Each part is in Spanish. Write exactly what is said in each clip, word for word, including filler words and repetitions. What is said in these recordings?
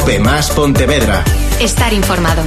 Cope Más Pontevedra. Estar informado.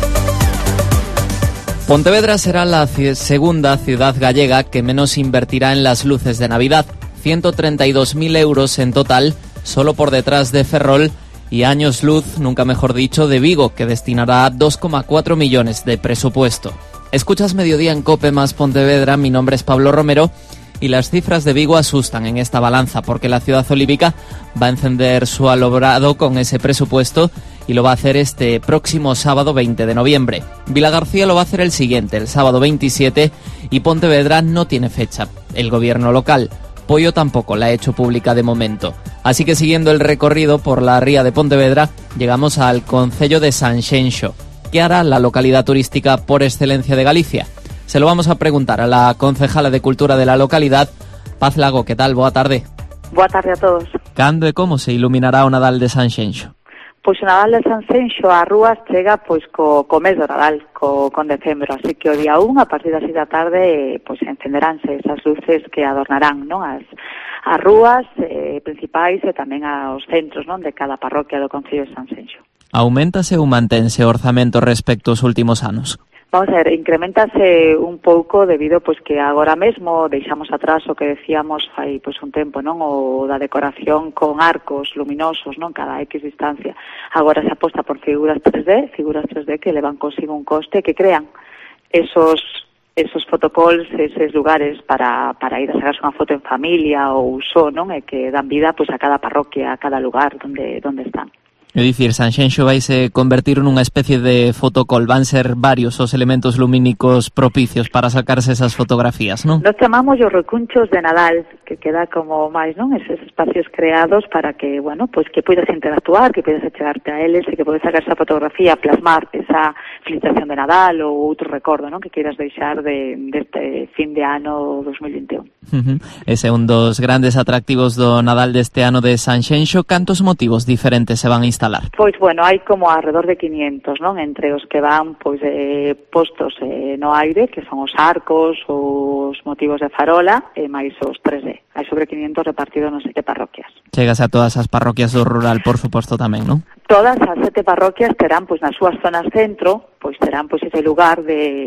Pontevedra será la c- segunda ciudad gallega que menos invertirá en las luces de Navidad. ciento treinta y dos mil euros en total, solo por detrás de Ferrol y años luz, nunca mejor dicho, de Vigo, que destinará dos coma cuatro millones de presupuesto. Escuchas Mediodía en Cope Más Pontevedra, mi nombre es Pablo Romero y las cifras de Vigo asustan en esta balanza porque la ciudad olívica va a encender su alumbrado con ese presupuesto y lo va a hacer este próximo sábado veinte de noviembre. Vilagarcía lo va a hacer el siguiente, el sábado veintisiete, y Pontevedra no tiene fecha. El gobierno local, Poio, tampoco la ha hecho pública de momento. Así que siguiendo el recorrido por la ría de Pontevedra, llegamos al concello de Sanxenxo. ¿Qué hará la localidad turística por excelencia de Galicia? Se lo vamos a preguntar a la concejala de Cultura de la localidad, Paz Lago. ¿Qué tal? Boa tarde. Boa tarde a todos. Cando e como se iluminará o Nadal de Sanxenxo? Pois o Nadal de Sanxenxo a rúas chega pois co, co mes do Nadal, co, con decembro, así que o día un, a partir das seis da tarde, pois encenderánse esas luces que adornarán, non, as, as rúas eh, principais e tamén aos centros, non, de cada parroquia do concello de Sanxenxo. Auméntase ou mantense o orzamento respecto aos últimos anos? Vamos a ver, incrementase un pouco debido pois que agora mesmo deixamos atrás o que decíamos fai pois un tempo, non, o da decoración con arcos luminosos, non, cada X distancia. Agora se aposta por figuras tres D, figuras tres D que levan consigo un coste que crean esos esos fotocalls, esos lugares para para ir a sacarse unha foto en familia ou só, non, e que dan vida pois a cada parroquia, a cada lugar onde onde están. É dicir, Sanxenxo vaise convertir nunha especie de fotocall, van ser varios os elementos lumínicos propicios para sacarse esas fotografías, non? Nos chamamos os recunchos de Nadal, que queda como máis, non, eses espacios creados para que, bueno, pois que poidas interactuar, que poidas achegarte a eles e que podes sacar esa fotografía, plasmar esa felicitación de Nadal ou outro recordo, non, que queiras deixar de deste fin de ano dos mil vinte e un. Uh-huh. Ese é un dos grandes atractivos do Nadal deste ano de Sanxenxo. Cantos motivos diferentes se van a instalar? Pois, bueno, hai como alrededor de quinientos, non? Entre os que van, pois, eh, postos eh, no aire, que son os arcos, os motivos de farola, e máis os tres D. Hai sobre quinientos repartidos nas sete parroquias. Chegas a todas as parroquias do rural, por suposto, tamén, non? Todas as sete parroquias terán, pois, nas súas zonas centro, pois, terán, pois, ese lugar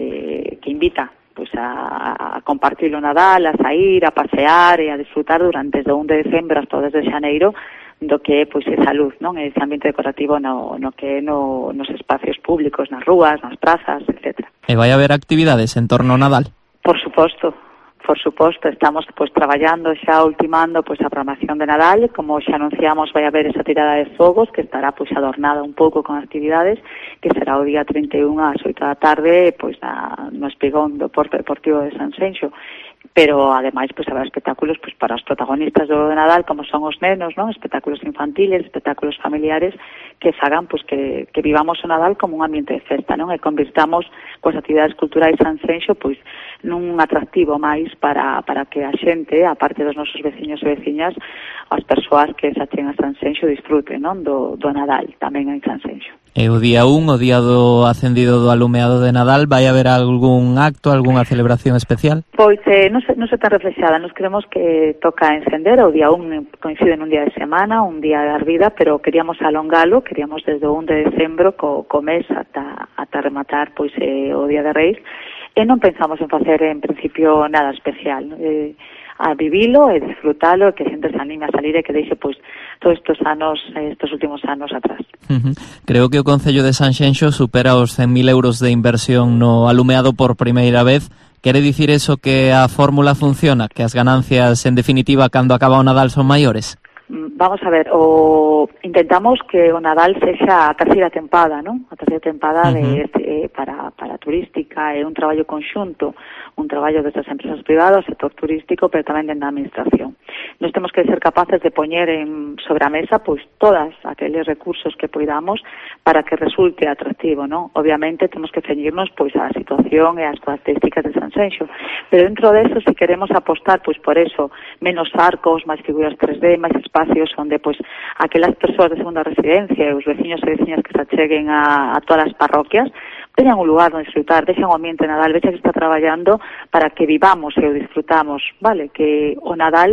de que invita pois a, a compartir o Nadal, a sair, a pasear e a disfrutar durante desde o un de decembro hasta o dez de xaneiro do que é pois esa luz, non? Ese ambiente decorativo no, no que é no, nos espacios públicos, nas rúas, nas prazas, etcétera. E vai haber actividades en torno ao Nadal? Por suposto. Por suposto, estamos pois traballando xa ultimando pois a programación de Nadal, como xa anunciamos vai haber esa tirada de fogos que estará pois adornada un pouco con actividades, que será o día trinta e un ás oito da tarde pois na, no espigón do Porto Deportivo de Sanxenxo. Pero ademais pois habrá espectáculos pois para os protagonistas do Nadal, como son os nenos, non? Espectáculos infantiles, espectáculos familiares que fagan pois que que vivamos o Nadal como un ambiente de festa, non? E convirtamos coas actividades culturais Sanxenxo pois nun atractivo máis para para que a xente, a parte dos nosos veciños e veciñas, as persoas que se acheguen a Sanxenxo disfruten, non? Do do Nadal tamén en Sanxenxo. E o día un, o día do acendido do alumeado de Nadal, vai haber algún acto, algunha celebración especial? Pois eh, non se, non se ten reflexada, nos creemos que toca encender, o día un coincide nun día de semana, un día de arbida, pero queríamos alongalo, queríamos desde o un de decembro co, co mes ata, ata rematar pois eh, o día de Reis, e non pensamos en facer en principio nada especial, eh, a vivilo e disfrutalo, e que a xente se anime a salir e que deixe pois todos estes anos, estes últimos anos atrás. Uh-huh. Creo que o Concello de Sanxenxo supera os cen mil euros de inversión no alumeado por primeira vez. Quere dicir eso que a fórmula funciona, que as ganancias en definitiva cando acaba o Nadal son maiores? Vamos a ver, o intentamos que o Nadal sexa a terceira tempada, non? A terceira tempada uh-huh. de este, eh, para para turística, é un traballo conxunto, un traballo desde as empresas privadas, sector turístico, pero tamén dentro da administración. Nós temos que ser capaces de poñer en sobre a mesa pois todas aqueles recursos que poidamos para que resulte atractivo, non? Obviamente temos que ceñirnos pois á situación e ás características de Sanxenxo, pero dentro de eso si queremos apostar pois por eso, menos arcos, máis figuras tres D, máis espacios onde pois aquelas persoas de segunda residencia e os veciños e veciñas que se acheguen a, a todas as parroquias teñan un lugar onde disfrutar, deixan o ambiente Nadal, vexa que está traballando para que vivamos e o disfrutamos, vale? Que o Nadal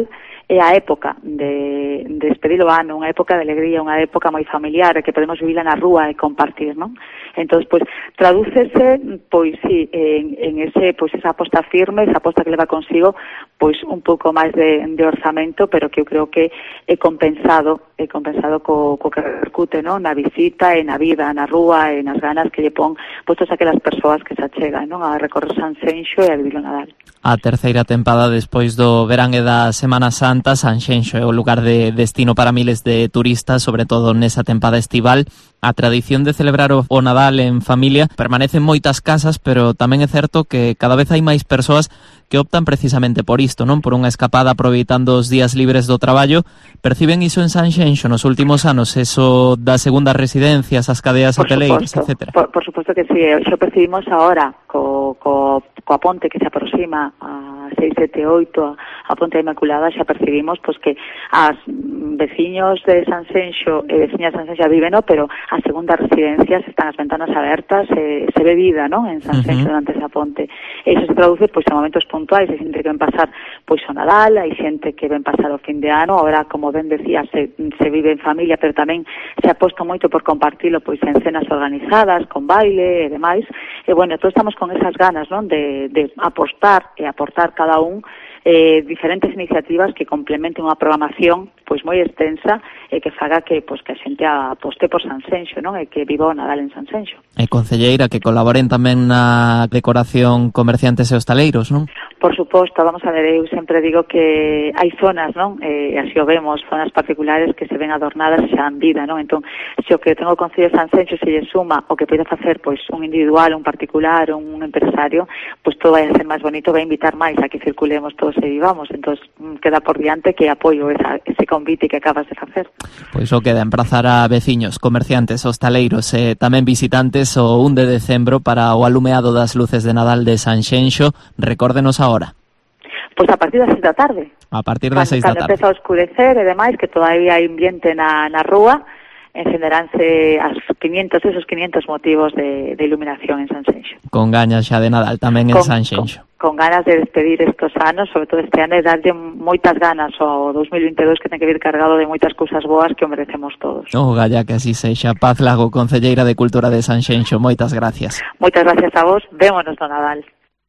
é a época de, de despedir o ano, unha época de alegría, unha época moi familiar, que podemos vivila na rúa e compartir, non? Entón, pois, tradúcese, pois, sí, en, en ese, pois, esa aposta firme, esa aposta que leva consigo, pois, un pouco máis de, de orzamento, pero que eu creo que é compensado, é compensado co, co que repercute, non? Na visita e na vida, na rúa e nas ganas que lle pon, pois, todas aquelas persoas que se achegan, non? A recorrer Sanxenxo e a vivir o Nadal. A terceira tempada despois do verán e da Semana Santa, Sanxenxo é o lugar de destino para miles de turistas, sobre todo nesa tempada estival. A tradición de celebrar o, o Nadal en familia permanece en moitas casas, pero tamén é certo que cada vez hai máis persoas que optan precisamente por isto, non? Por unha escapada aproveitando os días libres do traballo. Perciben iso en Sanxenxo nos últimos anos, eso das segundas residencias, as cadeas hoteleiras, etcétera? Por, por suposto que sí, xo percibimos agora co, co, coa ponte que se aproxima a seis, sete, oito, a Ponte da Inmaculada, xa percibimos pois que as veciños de Sanxenxo e veciñas de Sanxenxo viven, no, pero as segundas residencias están as ventanas abertas, e, se ve vida, non? En Sanxenxo, uh-huh, durante esa ponte. E iso se traduce pois en momentos puntuais, hai xente que ven pasar pois o Nadal, hai xente que ven pasar o fin de ano, agora, como ben decía, se, se vive en familia, pero tamén se aposta moito por compartilo pois en cenas organizadas, con baile e demais. E, bueno, todos estamos con esas ganas, non? De, de apostar e aportar cada un eh, diferentes iniciativas que complementen unha programación pois moi extensa e que faga que pois que a xente aposte por Sanxenxo, non? E que viva o Nadal en Sanxenxo. E concelleira, que colaboren tamén na decoración comerciantes e hostaleiros, non? Por suposto, vamos a ver, eu sempre digo que hai zonas, non? E así o vemos, zonas particulares que se ven adornadas e xa dan vida, non? Entón, se o que tengo o Concello de Sanxenxo se lle suma o que pode facer pois un individual, un particular, un empresario, pois todo vai a ser máis bonito, vai a invitar máis a que circulemos todos e vivamos. Entón, queda por diante que apoio esa, ese convite que acabas de facer. Pois o queda emprazar a veciños, comerciantes, hostaleiros e tamén visitantes o un de decembro para o alumeado das luces de Nadal de Sanxenxo. Recórdenos ahora. Pois a partir das seis da tarde. A partir das seis da tarde. Cando empeza a oscurecer e demais, que todavía hai ambiente na, na rúa, encenderánse as quinientos, esos quinientos motivos de, de iluminación en Sanxenxo. Con gañas xa de Nadal tamén en Sanxenxo. Con, con ganas de despedir estos anos, sobre todo este ano, e darlle moitas ganas ao dos mil vinte e dous, que ten que vir cargado de moitas cousas boas que o merecemos todos. Oh, galla, que así sexa. Paz Lago, concelleira de Cultura de Sanxenxo, moitas gracias. Moitas gracias a vos, vémonos do Nadal.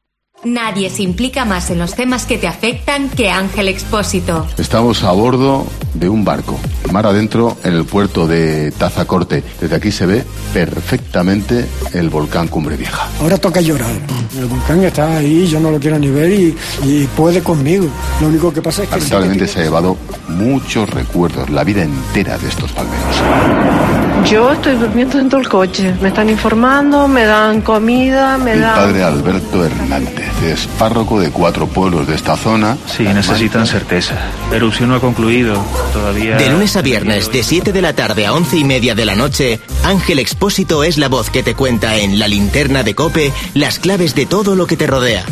Nadie se implica más en los temas que te afectan que Ángel Expósito. Estamos a bordo de un barco, mar adentro, en el puerto de Tazacorte. Desde aquí se ve perfectamente el volcán Cumbre Vieja. Ahora toca llorar. El volcán está ahí, yo no lo quiero ni ver y, y puede conmigo. Lo único que pasa es que... Lamentablemente se ha llevado muchos recuerdos, la vida entera de estos palmeros. Yo estoy durmiendo dentro del coche. Me están informando, me dan comida, me el dan... El padre Alberto Hernández es párroco de cuatro pueblos de esta zona. Sí, necesitan certeza. La erupción no ha concluido todavía. De lunes a viernes, de siete de la tarde a once y media de la noche, Ángel Expósito es la voz que te cuenta en La Linterna de COPE las claves de todo lo que te rodea.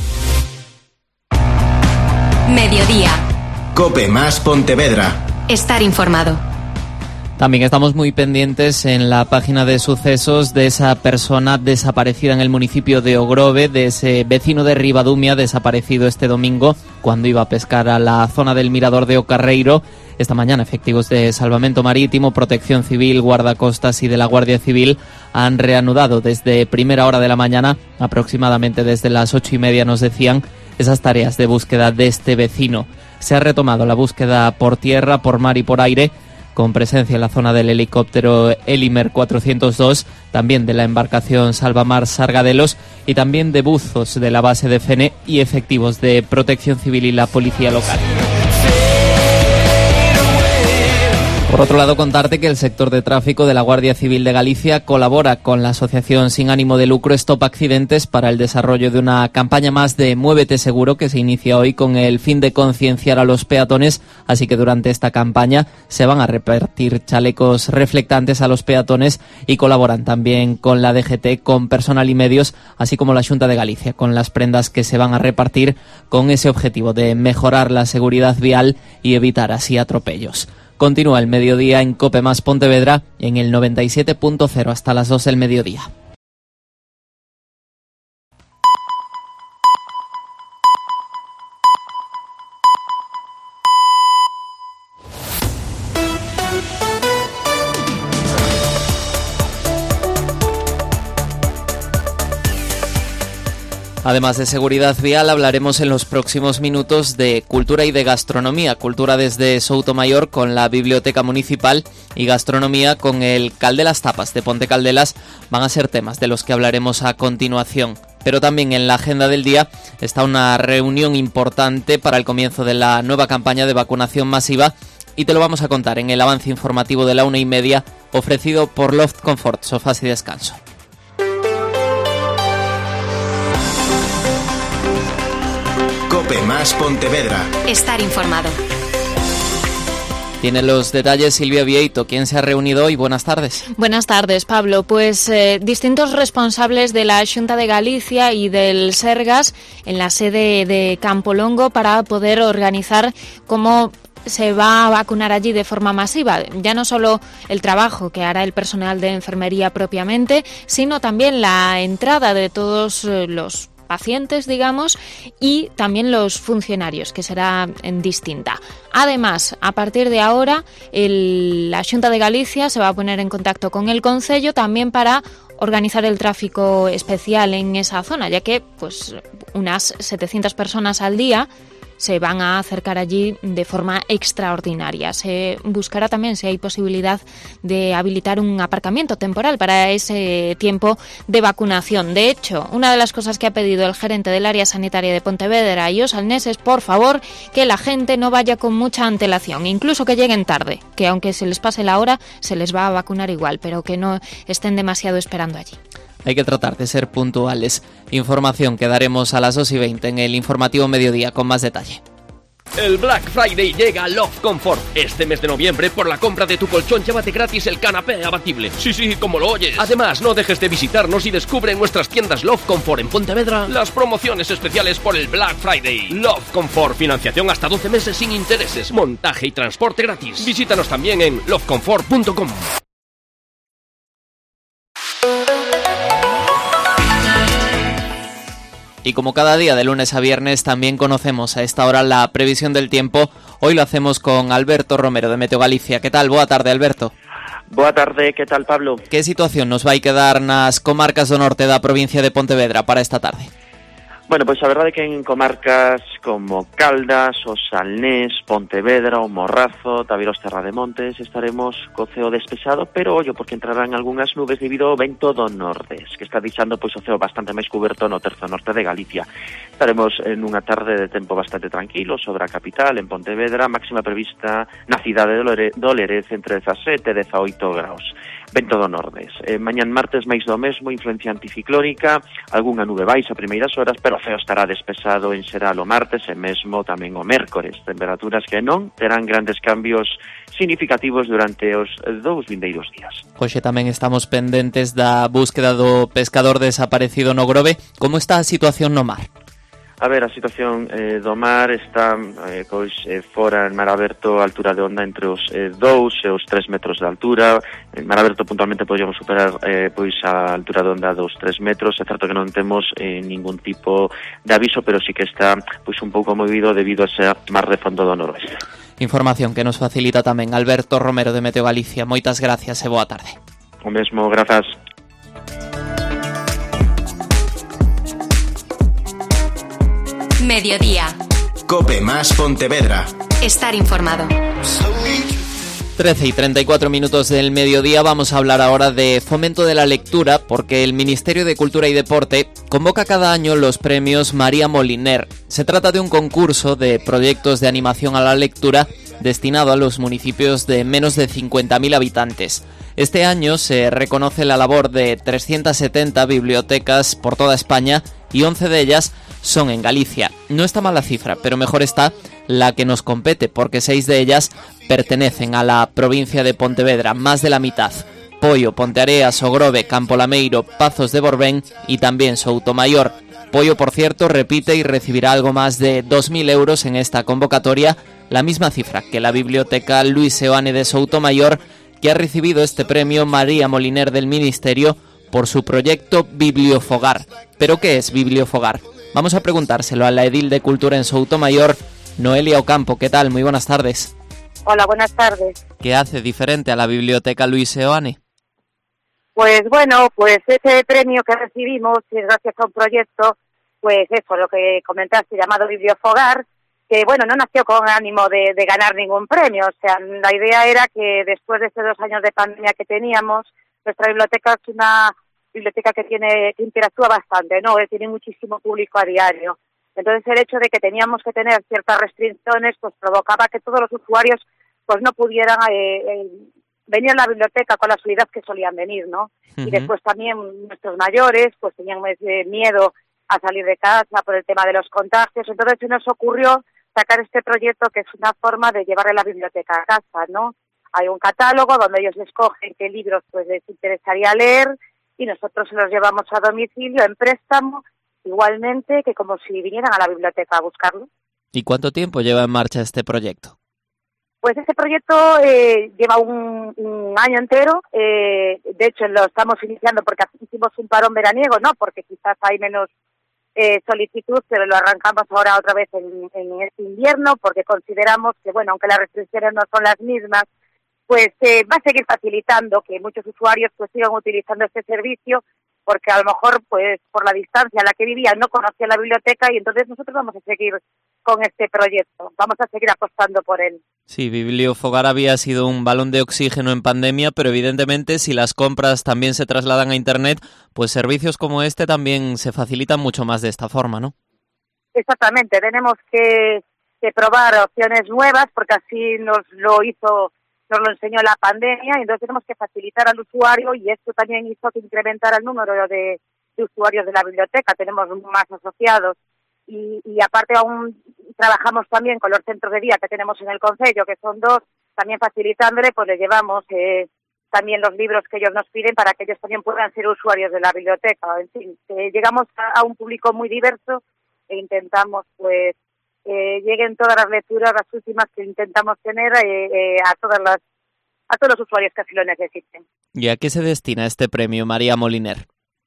Mediodía. COPE más Pontevedra. Estar informado. También estamos muy pendientes en la página de sucesos de esa persona desaparecida en el municipio de Ogrove, de ese vecino de Ribadumia desaparecido este domingo cuando iba a pescar a la zona del mirador de Ocarreiro. Esta mañana efectivos de Salvamento Marítimo, Protección Civil, Guardacostas y de la Guardia Civil han reanudado desde primera hora de la mañana, aproximadamente desde las ocho y media nos decían, esas tareas de búsqueda de este vecino. Se ha retomado la búsqueda por tierra, por mar y por aire, con presencia en la zona del helicóptero Elimer cuatrocientos dos, también de la embarcación Salvamar Sargadelos y también de buzos de la base de Fene y efectivos de Protección Civil y la policía local. Por otro lado, contarte que el sector de tráfico de la Guardia Civil de Galicia colabora con la asociación sin ánimo de lucro Stop Accidentes para el desarrollo de una campaña más de Muévete Seguro que se inicia hoy con el fin de concienciar a los peatones, así que durante esta campaña se van a repartir chalecos reflectantes a los peatones y colaboran también con la D G T, con personal y medios, así como la Xunta de Galicia, con las prendas que se van a repartir con ese objetivo de mejorar la seguridad vial y evitar así atropellos. Continúa el mediodía en COPE más Pontevedra en el noventa y siete punto cero hasta las dos del mediodía. Además de seguridad vial, hablaremos en los próximos minutos de cultura y de gastronomía. Cultura desde Soutomayor con la Biblioteca Municipal y gastronomía con el Cal de las Tapas de Ponte Caldelas van a ser temas de los que hablaremos a continuación. Pero también en la agenda del día está una reunión importante para el comienzo de la nueva campaña de vacunación masiva y te lo vamos a contar en el avance informativo de la una y media ofrecido por Loft Comfort, sofás y descanso. Cope más Pontevedra. Estar informado. Tiene los detalles Silvia Vieito. ¿Quién se ha reunido hoy? Buenas tardes. Buenas tardes, Pablo. Pues eh, distintos responsables de la Xunta de Galicia y del Sergas en la sede de Campolongo para poder organizar cómo se va a vacunar allí de forma masiva. Ya no solo el trabajo que hará el personal de enfermería propiamente, sino también la entrada de todos los pacientes, digamos, y también los funcionarios, que será en distinta. Además, a partir de ahora, el, la Xunta de Galicia se va a poner en contacto con el Concello también para organizar el tráfico especial en esa zona, ya que pues unas setecientas personas al día se van a acercar allí de forma extraordinaria. Se buscará también si hay posibilidad de habilitar un aparcamiento temporal para ese tiempo de vacunación. De hecho, una de las cosas que ha pedido el gerente del área sanitaria de Pontevedra y Osalnés es, por favor, que la gente no vaya con mucha antelación, incluso que lleguen tarde, que aunque se les pase la hora, se les va a vacunar igual, pero que no estén demasiado esperando allí. Hay que tratar de ser puntuales. Información que daremos a las dos y veinte en el informativo mediodía con más detalle. El Black Friday llega a Love Comfort. Este mes de noviembre, por la compra de tu colchón, llévate gratis el canapé abatible. Sí, sí, como lo oyes. Además, no dejes de visitarnos y descubre en nuestras tiendas Love Comfort en Pontevedra las promociones especiales por el Black Friday. Love Comfort, financiación hasta doce meses sin intereses, montaje y transporte gratis. Visítanos también en love comfort punto com. Y como cada día de lunes a viernes también conocemos a esta hora la previsión del tiempo. Hoy lo hacemos con Alberto Romero de Meteo Galicia. ¿Qué tal? Boa tarde, Alberto. Boa tarde, ¿qué tal, Pablo? Que situación nos vai quedar nas comarcas do norte da provincia de Pontevedra para esta tarde? Bueno, pois a verdade é que en comarcas como Caldas, Osalnés, Pontevedra, o Morrazo, Tabiros, Terra de Montes, estaremos co ceo despexado, pero ollo, porque entrarán algunhas nubes debido ao vento do nordés, que está deixando pois o ceo bastante máis cuberto no terzo norte de Galicia. Estaremos en unha tarde de tempo bastante tranquilo sobre a capital, en Pontevedra, máxima prevista na cidade do Lerez entre dezasete e dezaoito graus. Vento do nordés. Eh, mañán martes máis do mesmo, influencia anticiclónica, algunha nube baixa a primeiras horas, pero o ceo estará despexado en xeral o martes e mesmo tamén o mércores. Temperaturas que non terán grandes cambios significativos durante os dous vindeiros días. Hoxe tamén estamos pendentes da búsqueda do pescador desaparecido no Grove. Como está a situación no mar? A ver, a situación eh, do mar está eh, pois, eh, fora en mar aberto a altura de onda entre os eh, dous e os tres metros de altura. En mar aberto puntualmente podríamos superar eh, pois a altura de onda dos tres metros. É certo que non temos eh, ningún tipo de aviso, pero sí que está pois un pouco movido debido a ser mar de fondo do noroeste. Información que nos facilita tamén Alberto Romero de Meteo Galicia. Moitas gracias e boa tarde. O mesmo, grazas. Mediodía. Cope más Pontevedra. Estar informado. trece y treinta y cuatro minutos del mediodía. Vamos a hablar ahora de fomento de la lectura, porque el Ministerio de Cultura y Deporte convoca cada año los premios María Moliner. Se trata de un concurso de proyectos de animación a la lectura destinado a los municipios de menos de cincuenta mil habitantes. Este año se reconoce la labor de trescientas setenta bibliotecas por toda España y once de ellas son en Galicia. No está mal la cifra, pero mejor está la que nos compete, porque seis de ellas pertenecen a la provincia de Pontevedra, más de la mitad. Poio, Ponteareas, O Grove, Campolameiro, Pazos de Borbén y también Soutomayor. Poio, por cierto, repite y recibirá algo más de dos mil euros en esta convocatoria, la misma cifra que la Biblioteca Luis Seoane de Soutomayor, que ha recibido este premio María Moliner del Ministerio por su proyecto Bibliofogar. ¿Pero qué es Bibliofogar? Vamos a preguntárselo a la edil de Cultura en Soutomayor, Noelia Ocampo. ¿Qué tal? Muy buenas tardes. Hola, buenas tardes. ¿Qué hace diferente a la Biblioteca Luis Seoane? Pues bueno, pues ese premio que recibimos es gracias a un proyecto pues eso, lo que comentaste, llamado Bibliofogar, que bueno, no nació con ánimo de, de ganar ningún premio. O sea, la idea era que después de estos dos años de pandemia que teníamos, nuestra biblioteca es una biblioteca que tiene que interactúa bastante, ¿no? Que tiene muchísimo público a diario. Entonces el hecho de que teníamos que tener ciertas restricciones pues provocaba que todos los usuarios pues no pudieran eh, eh, venir a la biblioteca con la solidez que solían venir, ¿no? Uh-huh. Y después también nuestros mayores pues tenían eh, miedo a salir de casa por el tema de los contagios. Entonces se nos ocurrió sacar este proyecto que es una forma de llevarle la biblioteca a casa, ¿no? Hay un catálogo donde ellos escogen qué libros pues les interesaría leer y nosotros se los llevamos a domicilio en préstamo, igualmente que como si vinieran a la biblioteca a buscarlo. ¿Y cuánto tiempo lleva en marcha este proyecto? Pues este proyecto eh, lleva un, un año entero. Eh, de hecho, lo estamos iniciando porque hicimos un parón veraniego, ¿no? Porque quizás hay menos eh, solicitud, pero lo arrancamos ahora otra vez en, en este invierno porque consideramos que, bueno, aunque las restricciones no son las mismas, pues eh, va a seguir facilitando que muchos usuarios pues sigan utilizando este servicio, porque a lo mejor pues por la distancia a la que vivían no conocían la biblioteca y entonces nosotros vamos a seguir con este proyecto, vamos a seguir apostando por él. Sí, Bibliofogar había sido un balón de oxígeno en pandemia, pero evidentemente si las compras también se trasladan a Internet, pues servicios como este también se facilitan mucho más de esta forma, ¿no? Exactamente, tenemos que, que probar opciones nuevas porque así nos lo hizo... nos lo enseñó la pandemia, y entonces tenemos que facilitar al usuario y esto también hizo que incrementara el número de, de usuarios de la biblioteca, tenemos más asociados y, y aparte aún trabajamos también con los centros de día que tenemos en el concello, que son dos, también facilitándole, pues les llevamos eh, también los libros que ellos nos piden para que ellos también puedan ser usuarios de la biblioteca. En fin, eh, llegamos a, a un público muy diverso e intentamos pues Eh, lleguen todas las lecturas, las últimas que intentamos tener eh, eh, a todas las a todos los usuarios que así lo necesiten. ¿Y a qué se destina este premio, María Moliner?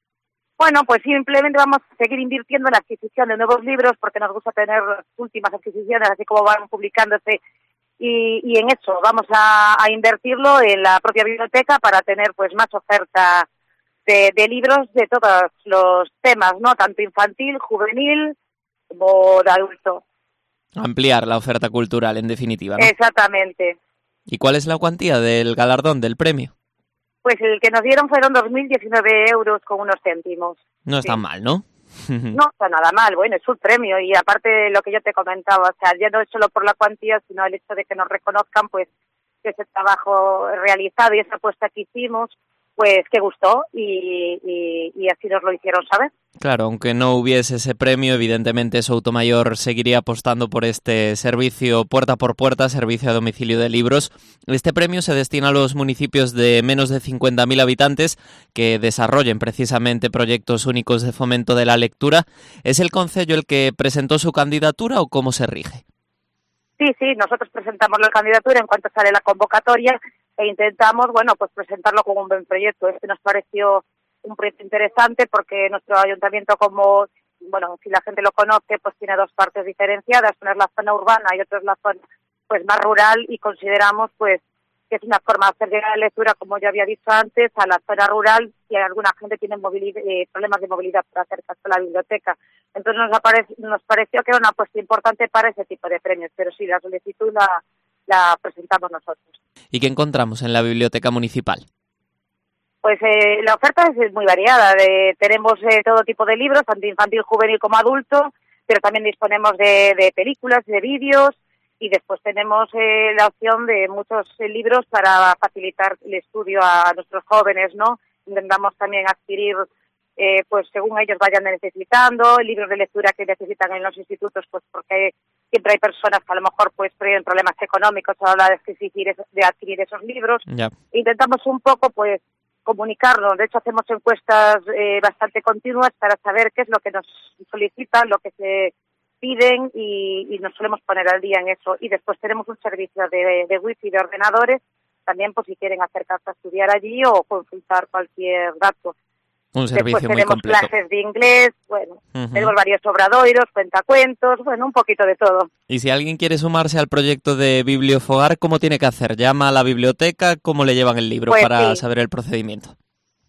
Bueno, pues simplemente vamos a seguir invirtiendo en la adquisición de nuevos libros porque nos gusta tener las últimas adquisiciones, así como van publicándose, y, y en eso vamos a, a invertirlo en la propia biblioteca para tener pues más oferta de, de libros de todos los temas, ¿no? Tanto infantil, juvenil como de adulto. Ampliar la oferta cultural, en definitiva, ¿no? Exactamente. ¿Y cuál es la cuantía del galardón, del premio? Pues el que nos dieron fueron dos mil diecinueve euros con unos céntimos. No está sí. mal, ¿no? No está nada mal, bueno, es un premio y aparte de lo que yo te comentaba, o sea, ya no es solo por la cuantía, sino el hecho de que nos reconozcan, pues, que ese trabajo realizado y esa apuesta que hicimos, pues, que gustó y, y, y así nos lo hicieron saber. Claro, aunque no hubiese ese premio, evidentemente Soutomayor seguiría apostando por este servicio puerta por puerta, servicio a domicilio de libros. Este premio se destina a los municipios de menos de cincuenta mil habitantes que desarrollen precisamente proyectos únicos de fomento de la lectura. ¿Es el concello el que presentó su candidatura o cómo se rige? Sí, sí, nosotros presentamos la candidatura en cuanto sale la convocatoria e intentamos, bueno, pues presentarlo como un buen proyecto. Este nos pareció un proyecto interesante porque nuestro ayuntamiento, como, bueno, si la gente lo conoce, pues tiene dos partes diferenciadas, una es la zona urbana y otra es la zona pues más rural, y consideramos pues que es una forma de hacer llegar la lectura, como ya había dicho antes, a la zona rural, si alguna gente tiene movilidad, eh, problemas de movilidad para acercarse a la biblioteca. Entonces nos, aparece, nos pareció que era una apuesta importante para ese tipo de premios, pero sí, la solicitud la, la presentamos nosotros. ¿Y qué encontramos en la biblioteca municipal? Pues eh, la oferta es muy variada. De, tenemos eh, todo tipo de libros, tanto infantil, juvenil como adulto, pero también disponemos de, de películas, de vídeos, y después tenemos eh, la opción de muchos eh, libros para facilitar el estudio a nuestros jóvenes, ¿no? Intentamos también adquirir, eh, pues según ellos vayan necesitando, libros de lectura que necesitan en los institutos, pues porque siempre hay personas que a lo mejor pues tienen problemas económicos a la hora de adquirir, de adquirir esos libros. Ya. Intentamos un poco, pues, comunicarnos. De hecho, hacemos encuestas eh, bastante continuas para saber qué es lo que nos solicitan, lo que se piden, y, y nos solemos poner al día en eso. Y después tenemos un servicio de, de wifi de ordenadores, también por si quieren acercarse a estudiar allí o consultar cualquier dato. Un servicio después muy tenemos completo. clases de inglés, bueno, Uh-huh. tenemos varios obradoiros, cuentacuentos, bueno, un poquito de todo. Y si alguien quiere sumarse al proyecto de Bibliofogar, ¿cómo tiene que hacer? ¿Llama a la biblioteca? ¿Cómo le llevan el libro Pues para sí. saber el procedimiento?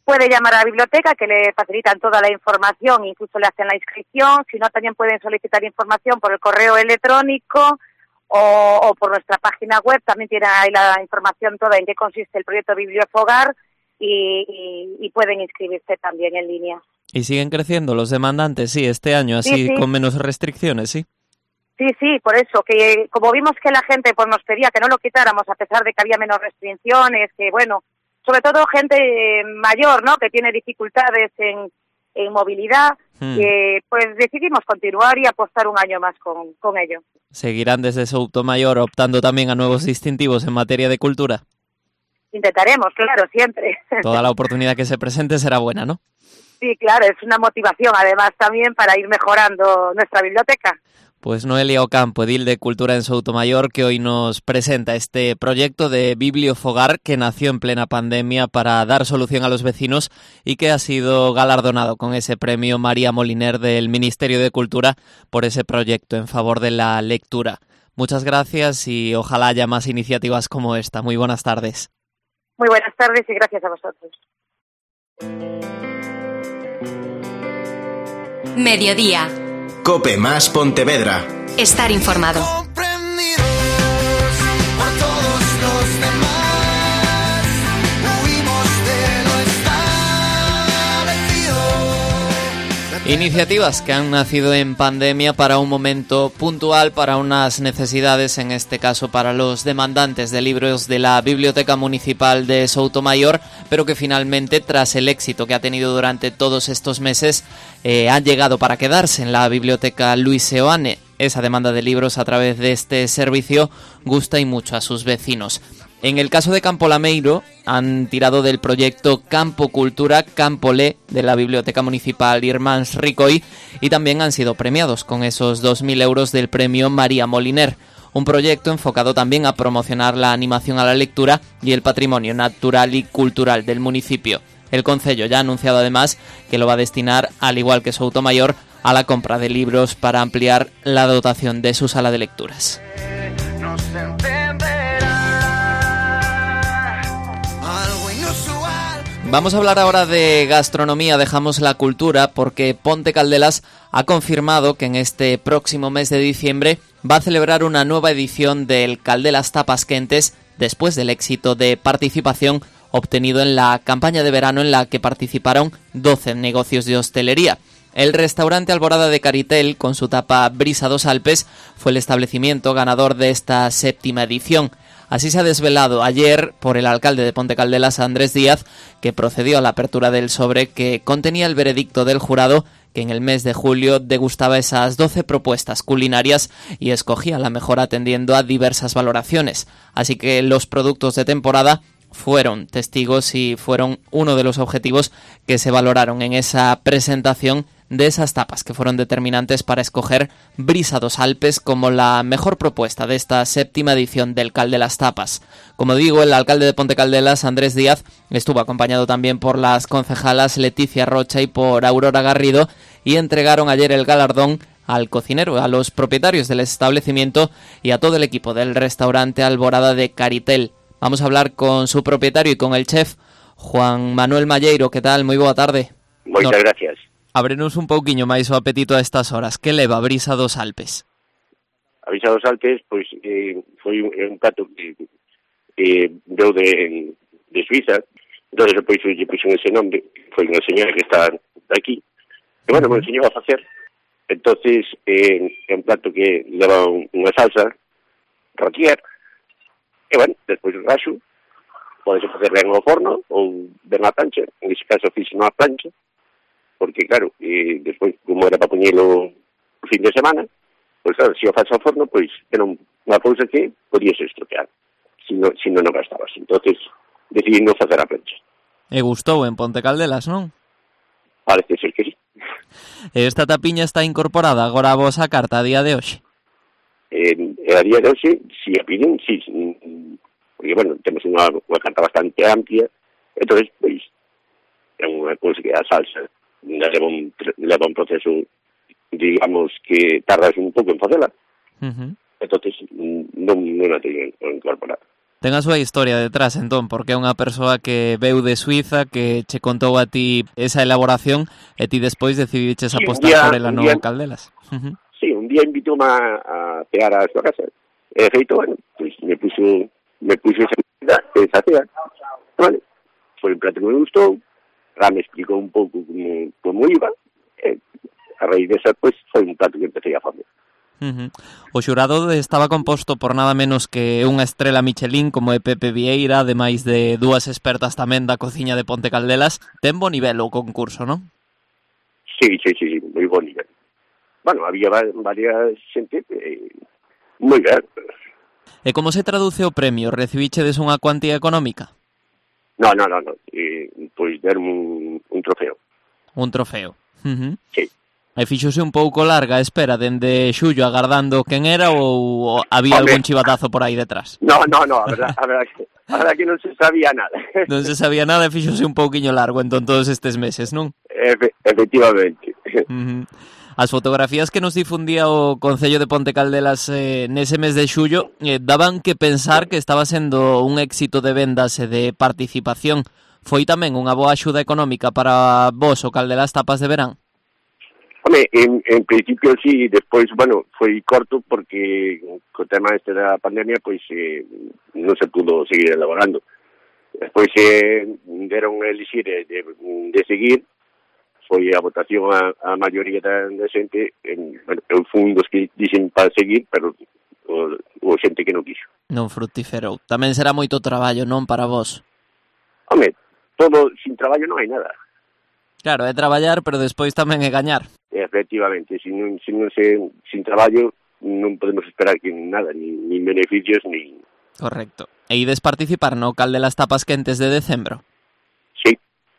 puede llamar a la biblioteca, que le facilitan toda la información, incluso le hacen la inscripción. Si no, también pueden solicitar información por el correo electrónico o, o por nuestra página web. También tienen ahí la información toda en qué consiste el proyecto Bibliofogar y, y, y pueden inscribirse también en línea. Y siguen creciendo los demandantes, sí, este año, así sí, sí. con menos restricciones, sí. Sí, sí, por eso, que como vimos que la gente pues nos pedía que no lo quitáramos a pesar de que había menos restricciones, que bueno, sobre todo gente eh, mayor, ¿no?, que tiene dificultades en, en movilidad, hmm. eh, pues decidimos continuar y apostar un año más con, con ello. ¿Seguirán desde Soutomayor optando también a nuevos distintivos en materia de cultura? Intentaremos, claro, siempre. Toda la oportunidad que se presente será buena, ¿no? Sí, claro, es una motivación además también para ir mejorando nuestra biblioteca. Pues Noelia Ocampo, edil de Cultura en Soutomayor, que hoy nos presenta este proyecto de Bibliofogar que nació en plena pandemia para dar solución a los vecinos y que ha sido galardonado con ese premio María Moliner del Ministerio de Cultura por ese proyecto en favor de la lectura. Muchas gracias y ojalá haya más iniciativas como esta. Muy buenas tardes. Muy buenas tardes y gracias a vosotros. Mediodía. COPE más Pontevedra. Estar informado. Iniciativas que han nacido en pandemia para un momento puntual, para unas necesidades, en este caso para los demandantes de libros de la Biblioteca Municipal de Soutomayor, pero que finalmente, tras el éxito que ha tenido durante todos estos meses, eh, han llegado para quedarse en la Biblioteca Luis Seoane. Esa demanda de libros a través de este servicio gusta y mucho a sus vecinos. En el caso de Campo Lameiro, han tirado del proyecto Campo Cultura Campolé de la Biblioteca Municipal Irmáns Ricoy y también han sido premiados con esos dos mil euros del premio María Moliner, un proyecto enfocado también a promocionar la animación a la lectura y el patrimonio natural y cultural del municipio. El concello ya ha anunciado además que lo va a destinar, al igual que Soutomayor, a la compra de libros para ampliar la dotación de su sala de lecturas. Vamos a hablar ahora de gastronomía, dejamos la cultura porque Ponte Caldelas ha confirmado que en este próximo mes de diciembre va a celebrar una nueva edición del Caldelas Tapas Quentes después del éxito de participación obtenido en la campaña de verano en la que participaron doce negocios de hostelería. El restaurante Alborada de Caritel, con su tapa Brisa dos Alpes, fue el establecimiento ganador de esta séptima edición. Así se ha desvelado ayer por el alcalde de Ponte Caldelas, Andrés Díaz, que procedió a la apertura del sobre que contenía el veredicto del jurado que en el mes de julio degustaba esas doce propuestas culinarias y escogía la mejor atendiendo a diversas valoraciones. Así que los productos de temporada fueron testigos y fueron uno de los objetivos que se valoraron en esa presentación de esas tapas que fueron determinantes para escoger Brisa dos Alpes como la mejor propuesta de esta séptima edición del Caldelas Tapas. Como digo, el alcalde de Ponte Caldelas, Andrés Díaz, estuvo acompañado también por las concejalas Leticia Rocha y por Aurora Garrido y entregaron ayer el galardón al cocinero, a los propietarios del establecimiento y a todo el equipo del restaurante Alborada de Caritel. Vamos a hablar con su propietario y con el chef, Juan Manuel Malleiro. ¿Qué tal? Moi boa tarde. Moitas no. gracias. Ábrenos un pouquiño máis o apetito a estas horas. Que leva a Brisa dos Alpes? A Brisa dos Alpes, pois, eh, foi un, un plato que eh, deu de, de Suiza. Entón, depois lle puxen ese nombre. Foi unha señora que está aquí. E, bueno, me enseñou a facer. Entonces, eh, é un plato que leva unha salsa, rotier. E, bueno, despois o raxo. Podes facer ben ao forno ou ben á plancha. En ese caso, fixen á plancha. Porque, claro, e despois, como era para poñelo o fin de semana, pois, claro, se o faz ao forno, pois, era unha cousa que podías estropear, se non, se non o gastabas. Entonces, decidí non facer a plancha. E gustou en Ponte Caldelas, non? Parece ser que sí. Esta tapiña está incorporada agora a vosa carta a día de hoxe? Eh, a día de hoxe, si a piden, si, porque, bueno, temos unha, unha carta bastante amplia, entonces, pois, é unha cousa que a salsa leva un, leva un proceso, digamos, que tardas un pouco en facela. Uh-huh. Entonces, non, non a teño incorporada. Ten a súa historia detrás, entón, porque é unha persoa que veu de Suiza, que che contou a ti esa elaboración e ti despois decidiches sí, apostar día, por ela no Caldelas. Uh-huh. Sí, un día invitoume a, a pegar a súa casa. E de feito, bueno, pues me puxo, me puxo esa comida, esa cea, vale? Foi un prato que me gustou, lá me explicou un pouco como, como iba, e a raíz desa, pues, foi un plato que empecé a facer. Uh-huh. O xurado estaba composto por nada menos que unha estrela Michelin como é Pepe Vieira, ademais de dúas expertas tamén da cociña de Ponte Caldelas. Ten bo nivel o concurso, non? Sí, sí, sí, sí, moi bo nivel. Bueno, había varias xente eh, moi ben. E como se traduce o premio? Recibichedes unha cuantía económica? No, no, no, no. Eh, pois deron un, un trofeo. Un trofeo. Uh-huh. Sí. E fixose un pouco larga a espera dende xullo agardando quen era ou había Hombre. algún chivatazo por aí detrás? No, no, no, a verdad, a verdad, que, a verdad que non se sabía nada. Non se sabía nada e fixose un pouquiño largo entón todos estes meses, non? Efe, efectivamente. Uh-huh. As fotografías que nos difundía o Concello de Ponte Caldelas eh, nese mes de xullo eh, daban que pensar que estaba sendo un éxito de vendas e de participación. Foi tamén unha boa axuda económica para vos o Caldelas Tapas de Verán? Home, en, en principio sí, despois, bueno, foi corto porque co tema este da pandemia, pois eh, non se pudo seguir elaborando. Despois eh, deron a elixir de, de, de seguir, foi a votación a, a maioría da, da xente, en, bueno, eu fui un dos que dixen para seguir, pero o, o xente que non quixo. Non fructiferou. Tamén será moito traballo, non, para vos? Home, todo, sin traballo non hai nada. Claro, é traballar, pero despois tamén é gañar. Efectivamente, sin, sin, sin, sin traballo non podemos esperar que nada, ni, ni beneficios, ni... Correcto. E ides participar no Caldelas Tapas Quentes de decembro? Sí.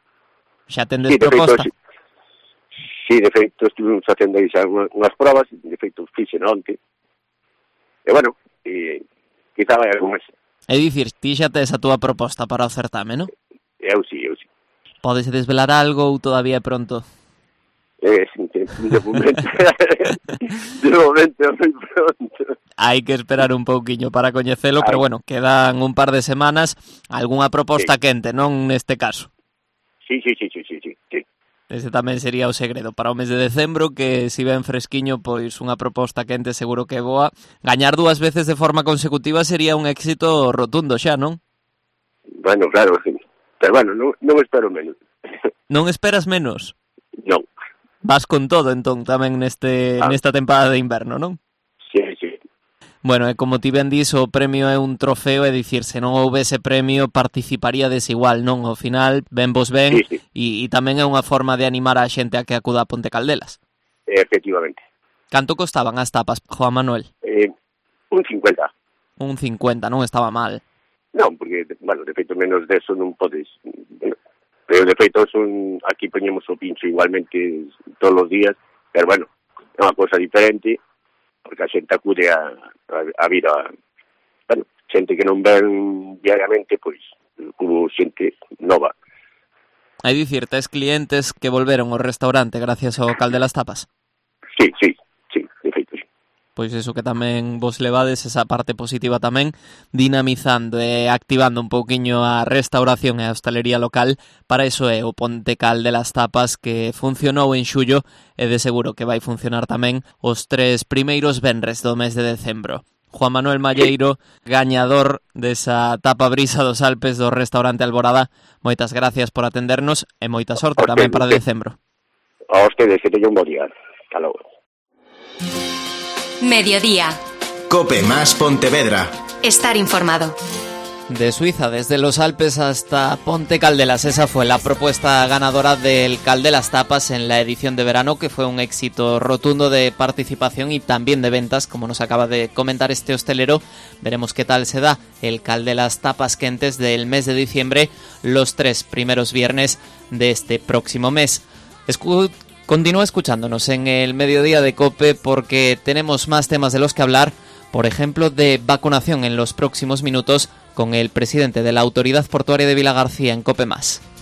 Xa tendes sí, de proposta? Feito, sí. sí, de feito, estuvimos facendo aí xa unhas probas, de feito, fixen onte. E bueno, e, quizá vai algún mes. É dicir, ti xa tes a túa proposta para o certame, non? Eu sí, eu sí. Podes desvelar algo ou todavía é pronto? Eh, de momento, de momento é moi pronto. Hai que esperar un pouquiño para coñecelo, Ay. pero bueno, quedan un par de semanas, algunha proposta sí. quente, non neste caso? Sí, sí, sí, sí, sí, sí, sí. Ese tamén sería o segredo para o mes de decembro, que si ven fresquiño, pois unha proposta quente seguro que é boa. Gañar dúas veces de forma consecutiva sería un éxito rotundo xa, non? Bueno, claro, sí. Pero bueno, non, non espero menos. Non esperas menos? Non. Vas con todo, entón, tamén neste ah. nesta tempada de inverno, non? Sí, sí. Bueno, e como ti ben dis, o premio é un trofeo, é dicir, se non houvese premio, participaría desigual, non? Ao final, ben vos ben, sí, sí. E, e tamén é unha forma de animar a xente a que acuda a Ponte Caldelas. Efectivamente. Canto costaban as tapas, Juan Manuel? Eh, un cincuenta. Un cincuenta, non estaba mal. Non, porque, bueno, de feito menos deso non podes... Bueno, pero de feito son, aquí poñemos o pincho igualmente todos os días, pero bueno, é unha cosa diferente, porque a xente acude a, a, a vir a... Bueno, xente que non ven diariamente, pois, hubo xente nova. Hai dicir, tes clientes que volveron ao restaurante gracias ao Caldelas Tapas? Sí, sí, sí, de feito, sí. Pois iso que tamén vos levades, esa parte positiva tamén, dinamizando e activando un pouquiño a restauración e a hostalería local. Para iso é o Ponte Caldelas Tapas, que funcionou en xullo e de seguro que vai funcionar tamén os tres primeiros venres do mes de decembro. Juan Manuel Malleiro, gañador desa tapa brisa dos Alpes do restaurante Alborada, moitas gracias por atendernos e moita sorte tamén para decembro. A ustedes, que teñen un bo día. Hasta logo. Mediodía. Cope más Pontevedra. Estar informado. De Suiza, desde los Alpes hasta Ponte Caldelas, esa fue la propuesta ganadora del Caldelas Tapas en la edición de verano, que fue un éxito rotundo de participación y también de ventas, como nos acaba de comentar este hostelero. Veremos qué tal se da el Caldelas Tapas Quentes del mes de diciembre, los tres primeros viernes de este próximo mes. Escu- Continúa escuchándonos en el Mediodía de COPE, porque tenemos más temas de los que hablar, por ejemplo, de vacunación en los próximos minutos con el presidente de la Autoridad Portuaria de Vilagarcía en COPE más.